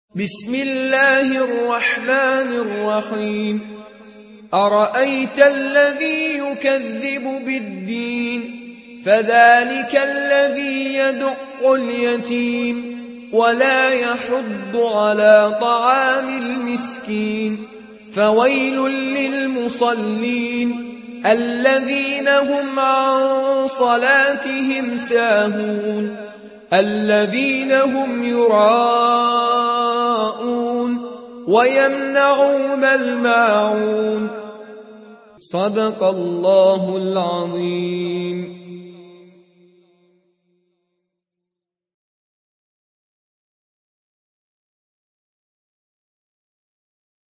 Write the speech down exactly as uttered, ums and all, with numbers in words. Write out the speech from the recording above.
بسم الله الرحمن الرحيم أرأيت الذي يكذب بالدين فذلك الذي يدع اليتيم ولا يحض على طعام المسكين فويل للمصلين الذين هم عن صلاتهم ساهون الذين هم يراءون ويمنعون الماعون صدق الله العظيم.